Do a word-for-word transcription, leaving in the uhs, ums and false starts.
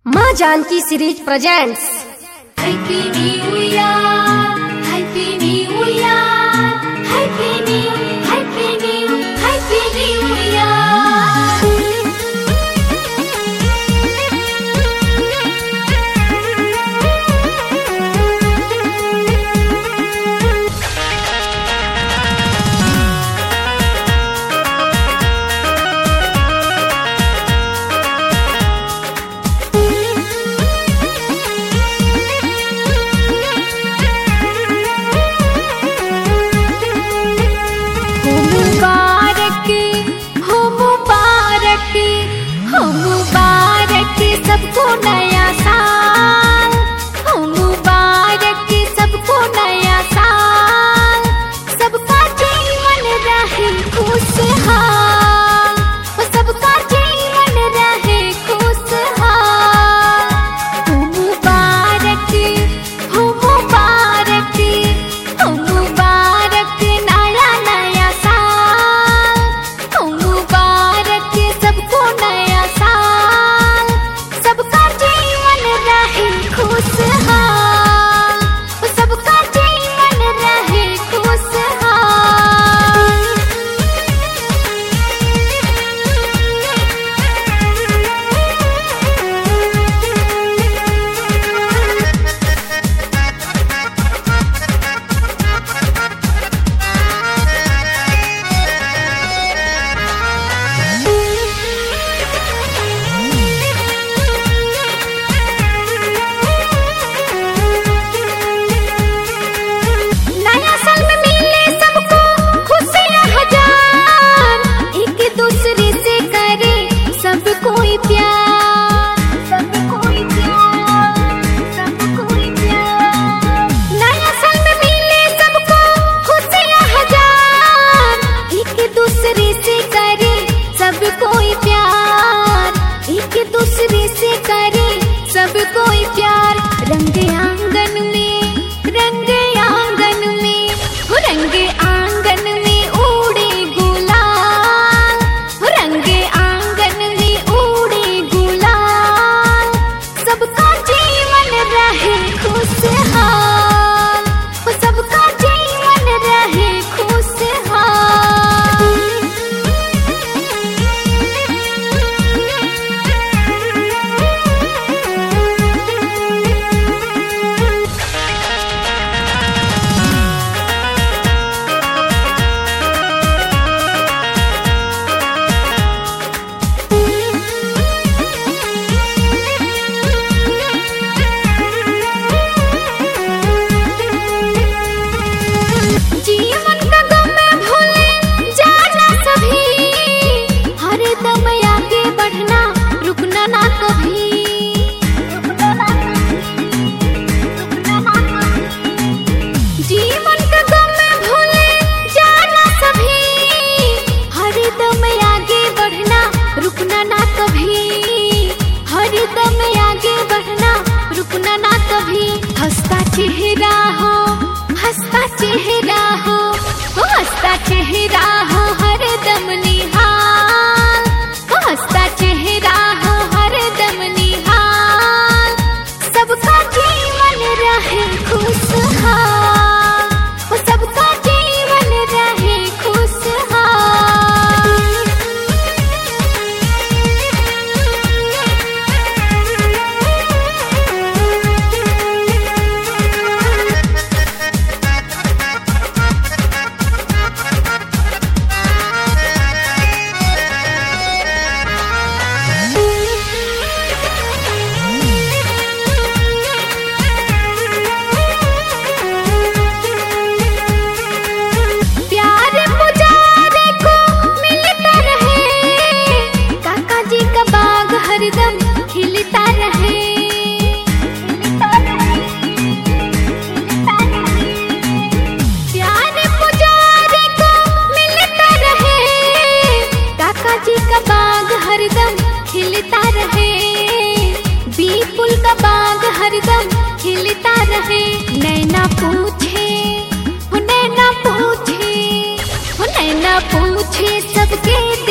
माँ Janaki series presents. Happy New Year, Happy New Year, Happy New, Happy New, Happy New Year. सबको नया साल हो मुबारक, सबको नया साल, सबका जीवन रहे खुशहाल, सबका जीवन रहे खुशहाल। हो मुबारक हो मुबारक हो मुबारक नया नया साल, हो मुबारक सबको नया साल, सबका जीवन रहे खुशहाल, सबका जीवन रहे खुशहाल। नया साल में मिले सबको खुशियां हजार, एक दूसरे से करे सब कोई प्यार, सब कोई प्यार, सब कोई प्यार। नया साल में मिले सबको खुशियां हजार, एक दूसरे से करे सब कोई प्यार, एक दूसरे से करे सब कोई प्यार। रंग आंगन में रंग आंगन में रंग आंगन में उड़े गुलाल, रंग आंगन में उड़े गुलाल, सबका जीवन रहे खुशहाल, सबका जीवन रहे खुशहाल। जीवन का गम भूले जाना सभी, हर दम आगे बढ़ना रुकना ना कभी, रुकना ना कभी। जीवन का गम भूले जाना सभी, हर दम आगे बढ़ना रुकना ना कभी, हर दम आगे बढ़ना रुकना ना कभी। हंसता चेहरा हो हंसता चेहरा हो हो हंसता चेहरा हो हर दम निहाल, हो हंसता चेहरा हो हर दम निहाल, सबका जीवन रहे खुशहाल, हो सबका जीवन रहे खुशहाल। प्यार पुजारे को मिलता रहे, काका जी का बाग हरदम खिलता रहे, खिलता रहे, खिलता रहे। प्यार पुजारे को मिलता रहे, काका जी का बाग हरदम खिलता रहे, बीपुल का बाग हरदम खिलता रहे। नैना पूछे हो नैना पूछे हो नैना पूछे सबके